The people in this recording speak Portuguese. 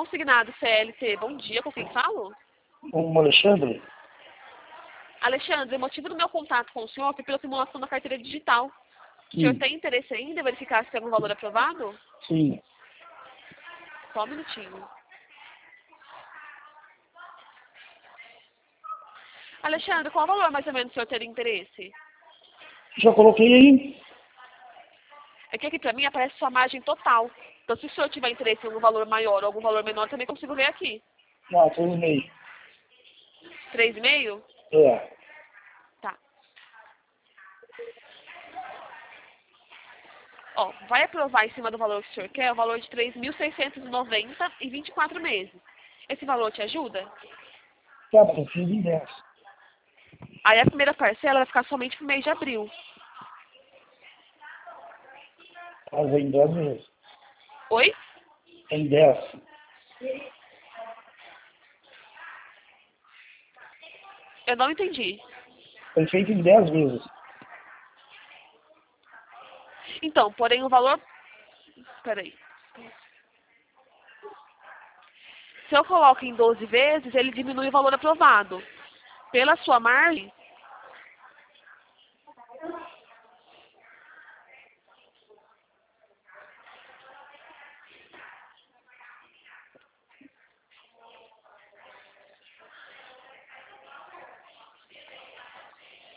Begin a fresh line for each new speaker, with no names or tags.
consignado CLT. Bom dia, com quem falo?
O Alexandre?
Alexandre, o motivo do meu contato com o senhor foi pela simulação da carteira digital. O senhor tem interesse ainda em verificar se tem algum valor aprovado?
Sim.
Só um minutinho. Alexandre, qual valor mais ou menos o senhor teria interesse?
Já coloquei aí?
É que aqui pra mim aparece sua margem total. Então se o senhor tiver interesse em algum valor maior ou algum valor menor, também consigo ver aqui.
Não, 3,5.
3,5?
É.
Tá. Ó, vai aprovar em cima do valor que o senhor quer, o valor de 3.690 e 24 meses. Esse valor te ajuda?
Tá, mas eu fiz em 10.
Aí a primeira parcela vai ficar somente pro mês de abril.
Mas é em 10 meses.
Oi?
É em 10.
Eu não entendi.
Foi feito em 10 vezes.
Então, porém o valor... Peraí. Se eu coloco em 12 vezes, ele diminui o valor aprovado. Pela sua margem,